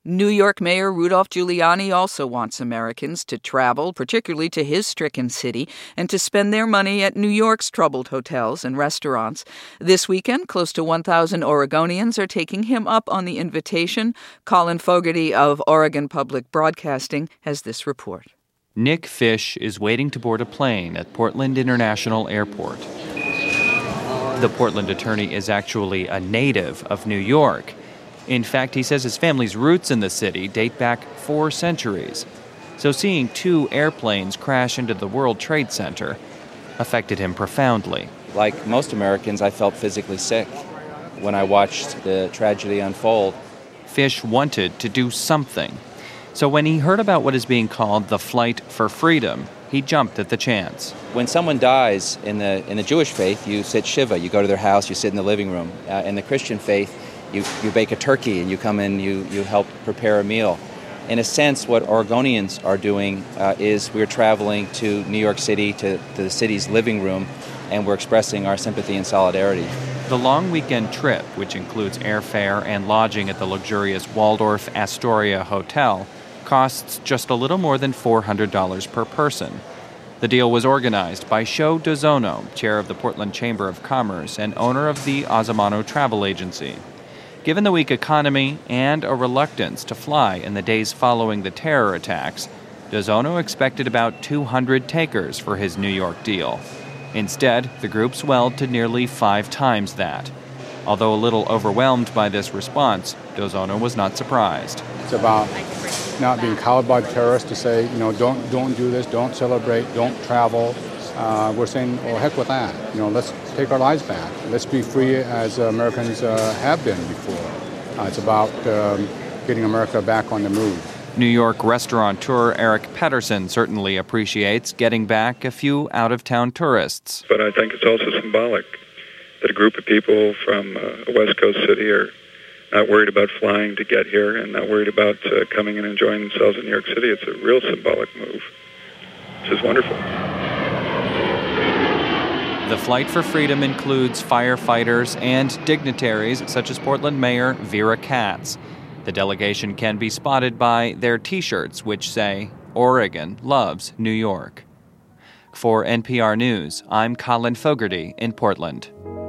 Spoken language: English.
New York Mayor Rudolph Giuliani also wants Americans to travel, particularly to his stricken city, and to spend their money at New York's troubled hotels and restaurants. This weekend, close to 1,000 Oregonians are taking him up on the invitation. Colin Fogarty of Oregon Public Broadcasting has this report. Nick Fish is waiting to board a plane at Portland International Airport. The Portland attorney is actually a native of New York. In fact, he says his family's roots in the city date back 4 centuries. So seeing 2 airplanes crash into the World Trade Center affected him profoundly. Like most Americans, I felt physically sick when I watched the tragedy unfold. Fish wanted to do something. So when he heard about what is being called the Flight for Freedom, he jumped at the chance. When someone dies in the Jewish faith, you sit Shiva. You go to their house, you sit in the living room. In the Christian faith, you bake a turkey and you come in, you help prepare a meal. In a sense, what Oregonians are doing is we're traveling to New York City, to the city's living room, and we're expressing our sympathy and solidarity. The long weekend trip, which includes airfare and lodging at the luxurious Waldorf Astoria Hotel, costs just a little more than $400 per person. The deal was organized by Sho Dozono, chair of the Portland Chamber of Commerce and owner of the Azamano Travel Agency. Given the weak economy and a reluctance to fly in the days following the terror attacks, Dozono expected about 200 takers for his New York deal. Instead, the group swelled to nearly 5 times that. Although a little overwhelmed by this response, Dozono was not surprised. It's about not being cowed by terrorists to say, don't do this, don't celebrate, don't travel. We're saying, well, heck with that. Let's take our lives back. Let's be free as Americans have been before. It's about getting America back on the move. New York restaurateur Eric Pedersen certainly appreciates getting back a few out-of-town tourists. But I think it's also symbolic that a group of people from a West Coast city are not worried about flying to get here and not worried about coming and enjoying themselves in New York City. It's a real symbolic move, which is wonderful. The Flight for Freedom includes firefighters and dignitaries such as Portland Mayor Vera Katz. The delegation can be spotted by their T-shirts, which say, "Oregon loves New York." For NPR News, I'm Colin Fogarty in Portland.